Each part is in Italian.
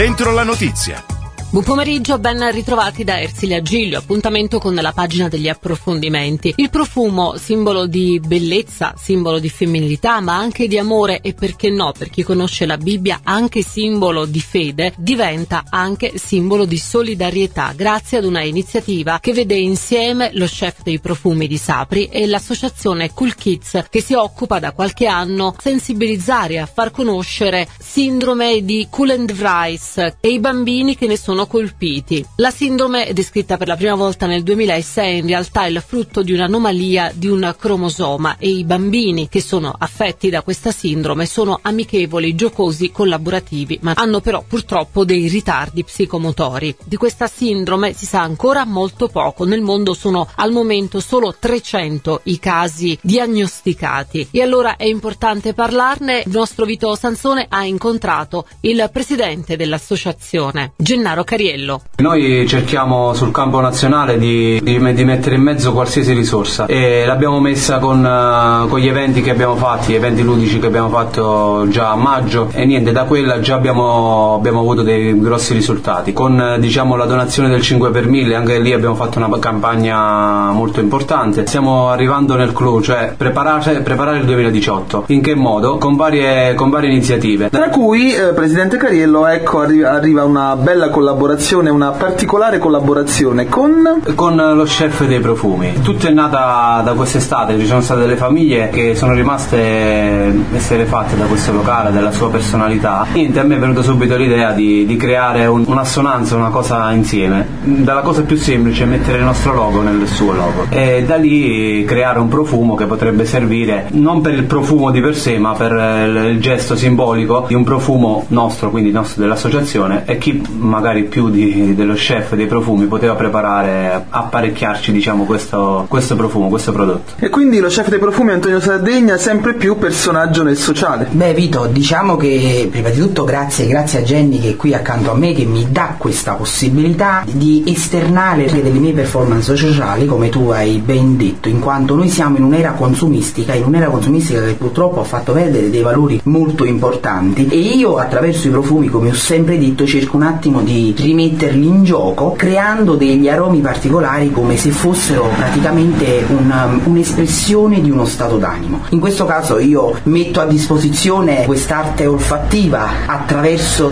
Dentro la notizia. Buon pomeriggio, ben ritrovati da Ersilia Giglio. Appuntamento con la pagina degli approfondimenti. Il profumo, simbolo di bellezza, simbolo di femminilità, ma anche di amore e, perché no, per chi conosce la Bibbia, anche simbolo di fede, diventa anche simbolo di solidarietà grazie ad una iniziativa che vede insieme lo chef dei profumi di Sapri e l'associazione Cool Kids, che si occupa da qualche anno a sensibilizzare e a far conoscere sindrome di Cullen-Weiss e i bambini che ne sono colpiti. La sindrome è descritta per la prima volta nel 2006, in realtà è il frutto di un'anomalia di un cromosoma e i bambini che sono affetti da questa sindrome sono amichevoli, giocosi, collaborativi, ma hanno però purtroppo dei ritardi psicomotori. Di questa sindrome si sa ancora molto poco, nel mondo sono al momento solo 300 i casi diagnosticati e allora è importante parlarne. Il nostro Vito Sansone ha incontrato il presidente dell'associazione, Gennaro Cariello. Noi cerchiamo sul campo nazionale di mettere in mezzo qualsiasi risorsa e l'abbiamo messa con gli eventi che abbiamo fatti, gli eventi ludici che abbiamo fatto già a maggio, e niente, da quella già abbiamo avuto dei grossi risultati con la donazione del 5 per 1000. Anche lì abbiamo fatto una campagna molto importante. Stiamo arrivando nel clou, cioè preparare il 2018. In che modo? Con varie iniziative, tra cui presidente Cariello, arriva una bella collaborazione, una particolare collaborazione con lo chef dei profumi. Tutto è nata da quest'estate. Ci sono state delle famiglie che sono rimaste esterrefatte da questo locale, della sua personalità. Niente, a me è venuta subito l'idea di creare un'assonanza, una cosa insieme. Dalla cosa più semplice, mettere il nostro logo nel suo logo, e da lì creare un profumo che potrebbe servire non per il profumo di per sé, ma per il gesto simbolico di un profumo nostro, quindi nostro dell'associazione, e chi magari più dello chef dei profumi poteva preparare, apparecchiarci questo profumo, questo prodotto. E quindi lo chef dei profumi Antonio Sardegna sempre più personaggio nel sociale. Beh Vito, diciamo che prima di tutto grazie a Jenny che è qui accanto a me, che mi dà questa possibilità di esternare delle mie performance sociali, come tu hai ben detto, in quanto noi siamo in un'era consumistica che purtroppo ha fatto perdere dei valori molto importanti, e io attraverso i profumi, come ho sempre detto, cerco un attimo di rimetterli in gioco, creando degli aromi particolari come se fossero praticamente un'espressione di uno stato d'animo. In questo caso io metto a disposizione quest'arte olfattiva attraverso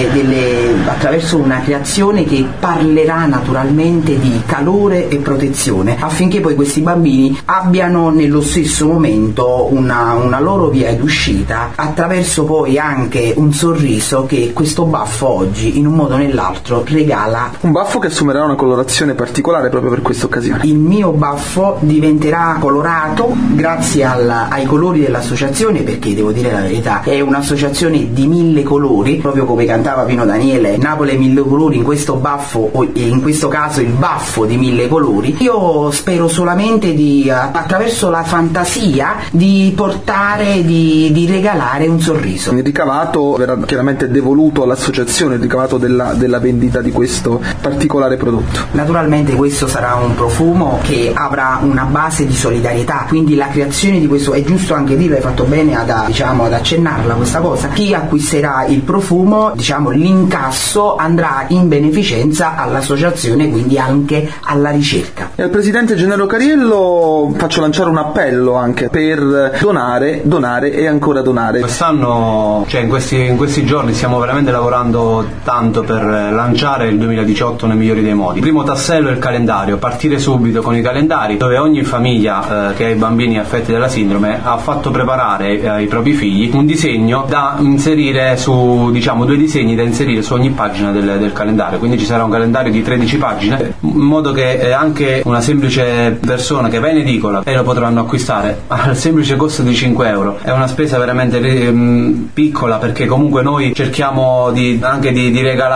una creazione che parlerà naturalmente di calore e protezione, affinché poi questi bambini abbiano nello stesso momento una loro via d'uscita, attraverso poi anche un sorriso che questo baffo oggi in un modo o nell'altro regala. Un baffo che assumerà una colorazione particolare proprio per questa occasione. Il mio baffo diventerà colorato grazie ai colori dell'associazione, perché devo dire la verità, è un'associazione di 1000 colori, proprio come cantava Pino Daniele, Napoli 1000 colori, in questo baffo, o in questo caso il baffo di 1000 colori. Io spero solamente attraverso la fantasia di portare, di regalare un sorriso. Il ricavato verrà chiaramente devoluto all'associazione, il ricavato della vendita di questo particolare prodotto. Naturalmente questo sarà un profumo che avrà una base di solidarietà, quindi la creazione di questo, è giusto anche dirlo, hai fatto bene ad accennarla questa cosa, chi acquisterà il profumo, l'incasso andrà in beneficenza all'associazione, quindi anche alla ricerca. E al presidente Gennaro Cariello faccio lanciare un appello anche per donare e ancora donare. Quest'anno, in questi giorni stiamo veramente lavorando tanto per lanciare il 2018 nei migliori dei modi. Il primo tassello è il calendario, partire subito con i calendari, dove ogni famiglia che ha i bambini affetti dalla sindrome ha fatto preparare ai propri figli un disegno da inserire su, 2 disegni da inserire su ogni pagina del calendario. Quindi ci sarà un calendario di 13 pagine, in modo che anche una semplice persona che va in edicola e lo potranno acquistare al semplice costo di 5 euro. È una spesa veramente piccola, perché comunque noi cerchiamo anche di regalare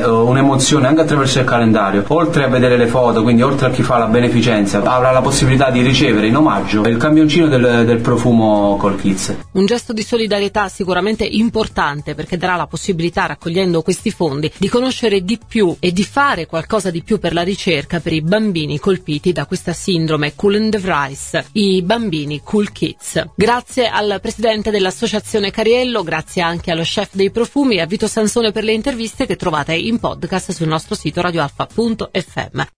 un'emozione anche attraverso il calendario. Oltre a vedere le foto, quindi oltre a chi fa la beneficenza, avrà la possibilità di ricevere in omaggio il campioncino del profumo Col Kids. Un gesto di solidarietà sicuramente importante, perché darà la possibilità, raccogliendo questi fondi, di conoscere di più e di fare qualcosa di più per la ricerca per i bambini colpiti da questa sindrome Cullen-de-Vries, i bambini Cool Kids. Grazie al presidente dell'associazione Cariello, grazie anche allo chef dei profumi e a Vito Sansone per le interviste che trovate in podcast sul nostro sito radioalfa.fm.